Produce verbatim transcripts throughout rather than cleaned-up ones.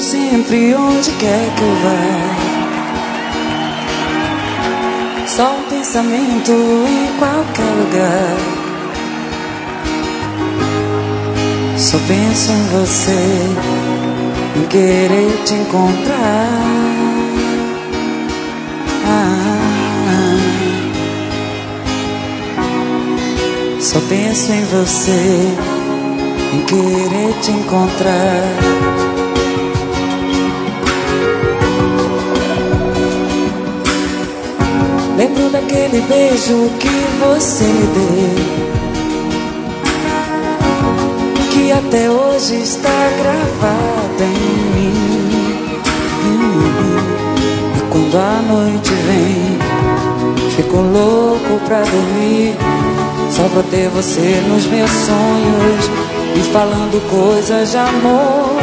sempre onde quer que eu vá. Só um pensamento em qualquer lugar. Só penso em você, em querer te encontrar. Ah, só penso em você, em querer te encontrar. Lembro daquele beijo que você me deu, que até hoje está gravado em mim. E quando a noite vem, fico louco pra dormir, só pra ter você nos meus sonhos e falando coisas de amor.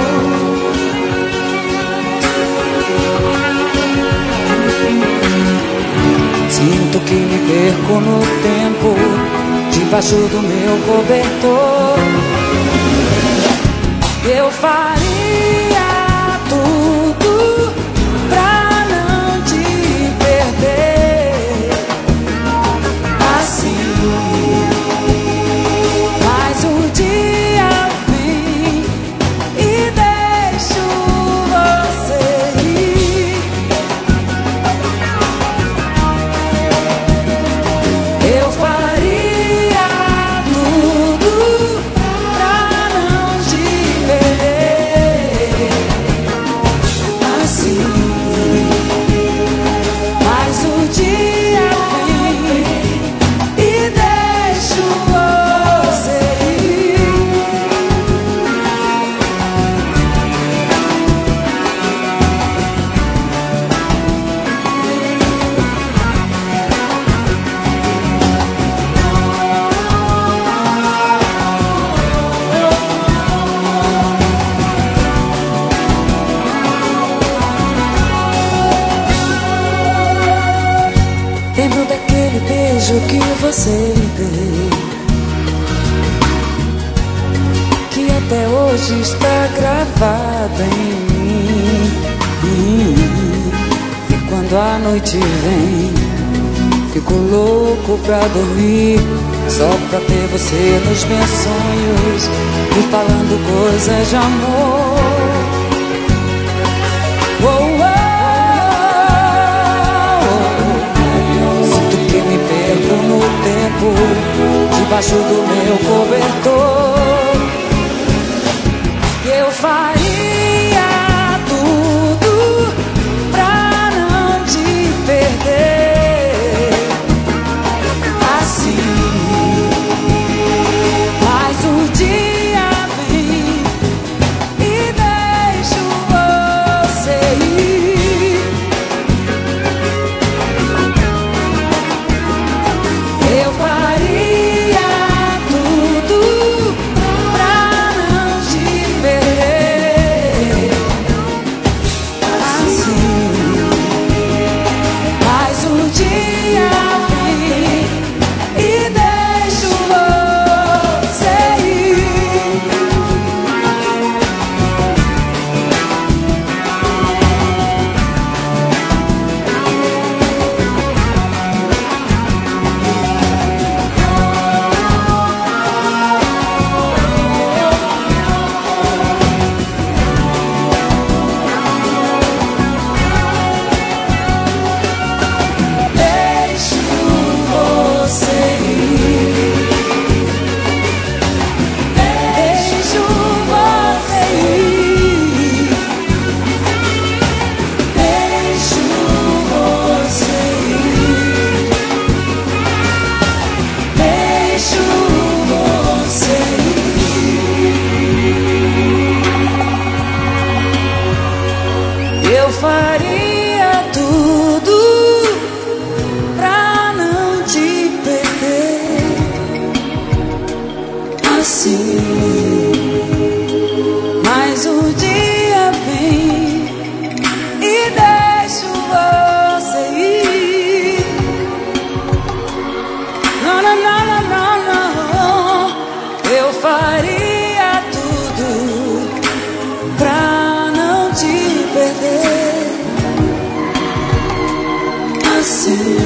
Sinto que me perco no tempo, debaixo do meu cobertor. Eu faria tudo pra não te perder assim. Mas um dia vim e deixo você ir. Eu faria tudo pra não te perder assim. Mas o dia vem e deixo você ir. Lembro daquele beijo que você me deu, que até hoje está gravado em mim. E quando a noite vem, fico louco pra dormir, só pra ter você nos meus sonhos e falando coisas de amor. Oh, oh. Me perco no tempo, debaixo do meu cobertor. Eu faria tudo pra não te perder assim. Mas o dia vem e deixo você ir. Eu faria tudo pra não te perder você.